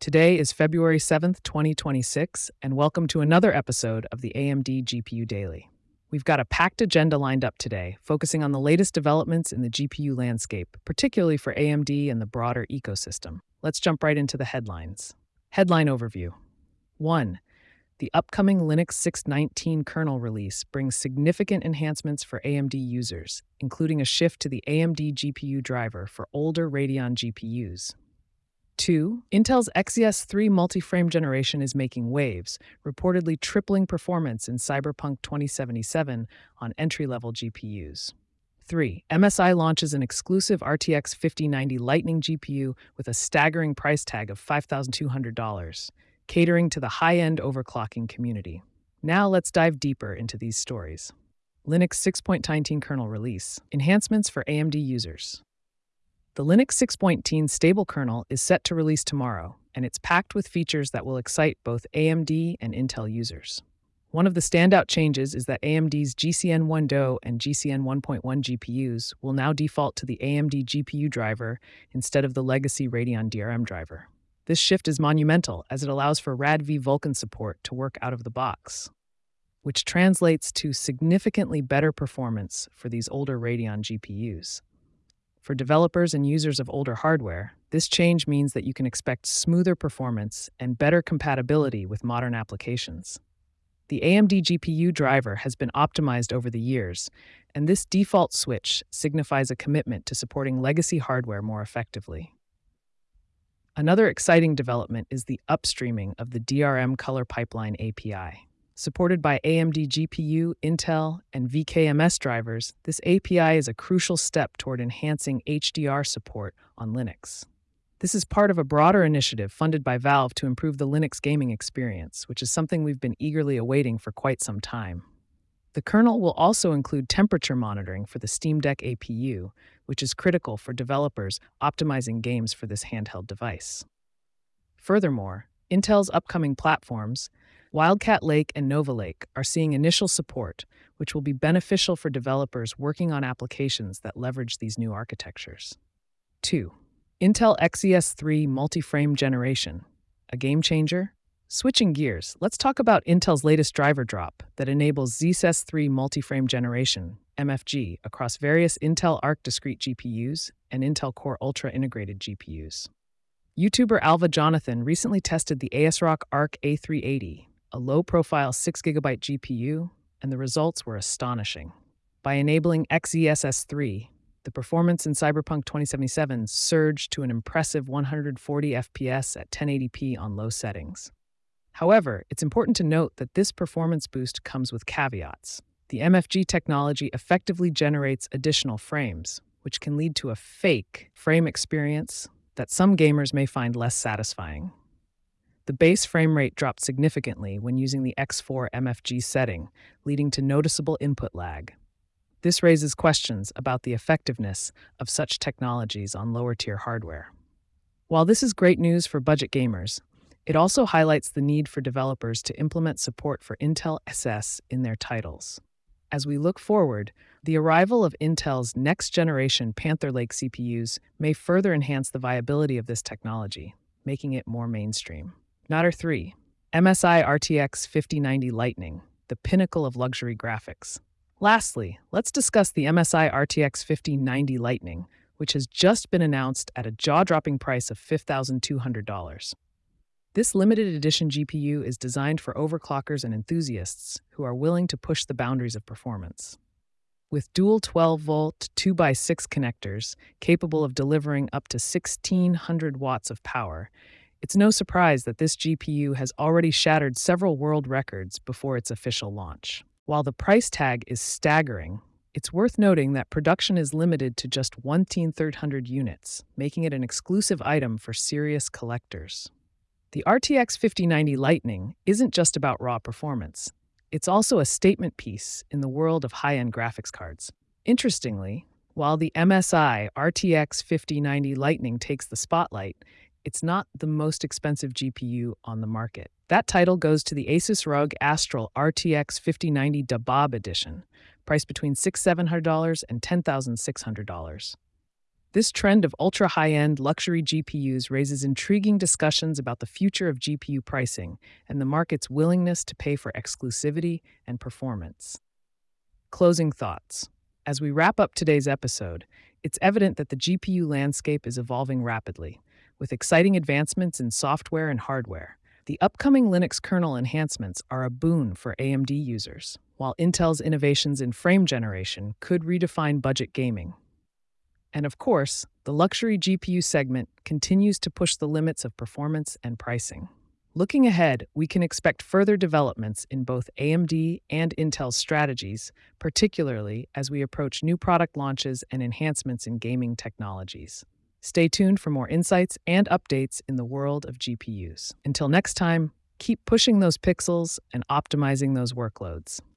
Today is February 7th, 2026, and welcome to another episode of the AMD GPU Daily. We've got a packed agenda lined up today, focusing on the latest developments in the GPU landscape, particularly for AMD and the broader ecosystem. Let's jump right into the headlines. Headline overview. 1. The upcoming Linux 6.19 kernel release brings significant enhancements for AMD users, including a shift to the AMD GPU driver for older Radeon GPUs. 2. Intel's Exynos 3 multi-frame generation is making waves, reportedly tripling performance in Cyberpunk 2077 on entry-level GPUs. 3. MSI launches an exclusive RTX 5090 Lightning GPU with a staggering price tag of $5,200, catering to the high-end overclocking community. Now let's dive deeper into these stories. Linux 6.19 kernel release. Enhancements for AMD users. The Linux 6.19 stable kernel is set to release tomorrow, and it's packed with features that will excite both AMD and Intel users. One of the standout changes is that AMD's GCN 1.0 and GCN 1.1 GPUs will now default to the AMD GPU driver instead of the legacy Radeon DRM driver. This shift is monumental as it allows for RADV Vulkan support to work out of the box, which translates to significantly better performance for these older Radeon GPUs. For developers and users of older hardware, this change means that you can expect smoother performance and better compatibility with modern applications. The AMD GPU driver has been optimized over the years, and this default switch signifies a commitment to supporting legacy hardware more effectively. Another exciting development is the upstreaming of the DRM Color Pipeline API. Supported by AMD GPU, Intel, and VKMS drivers, this API is a crucial step toward enhancing HDR support on Linux. This is part of a broader initiative funded by Valve to improve the Linux gaming experience, which is something we've been eagerly awaiting for quite some time. The kernel will also include temperature monitoring for the Steam Deck APU, which is critical for developers optimizing games for this handheld device. Furthermore, Intel's upcoming platforms, Wildcat Lake and Nova Lake, are seeing initial support, which will be beneficial for developers working on applications that leverage these new architectures. 2. Intel Exynos 3 multi-frame generation, a game changer? Switching gears, let's talk about Intel's latest driver drop that enables Exynos 3 multi-frame generation, MFG, across various Intel Arc discrete GPUs and Intel Core Ultra integrated GPUs. YouTuber Alva Jonathan recently tested the ASRock Arc A380, a low-profile 6GB GPU, and the results were astonishing. By enabling Exynos 3, the performance in Cyberpunk 2077 surged to an impressive 140 FPS at 1080p on low settings. However, it's important to note that this performance boost comes with caveats. The MFG technology effectively generates additional frames, which can lead to a fake frame experience that some gamers may find less satisfying. The base frame rate dropped significantly when using the X4 MFG setting, leading to noticeable input lag. This raises questions about the effectiveness of such technologies on lower-tier hardware. While this is great news for budget gamers, it also highlights the need for developers to implement support for Intel SS in their titles. As we look forward, the arrival of Intel's next-generation Panther Lake CPUs may further enhance the viability of this technology, making it more mainstream. Matter 3. MSI RTX 5090 Lightning, the pinnacle of luxury graphics. Lastly, let's discuss the MSI RTX 5090 Lightning, which has just been announced at a jaw-dropping price of $5,200. This limited edition GPU is designed for overclockers and enthusiasts who are willing to push the boundaries of performance. With dual 12-volt 2x6 connectors capable of delivering up to 1,600 watts of power, it's no surprise that this GPU has already shattered several world records before its official launch. While the price tag is staggering, it's worth noting that production is limited to just 1,300 units, making it an exclusive item for serious collectors. The RTX 5090 Lightning isn't just about raw performance. It's also a statement piece in the world of high-end graphics cards. Interestingly, while the MSI RTX 5090 Lightning takes the spotlight, it's not the most expensive GPU on the market. That title goes to the Asus ROG Astral RTX 5090 Dabab Edition, priced between $6,700 and $10,600. This trend of ultra high end luxury GPUs raises intriguing discussions about the future of GPU pricing and the market's willingness to pay for exclusivity and performance. Closing thoughts. As we wrap up today's episode, it's evident that the GPU landscape is evolving rapidly, with exciting advancements in software and hardware. The upcoming Linux kernel enhancements are a boon for AMD users, while Intel's innovations in frame generation could redefine budget gaming. And of course, the luxury GPU segment continues to push the limits of performance and pricing. Looking ahead, we can expect further developments in both AMD and Intel's strategies, particularly as we approach new product launches and enhancements in gaming technologies. Stay tuned for more insights and updates in the world of GPUs. Until next time, keep pushing those pixels and optimizing those workloads.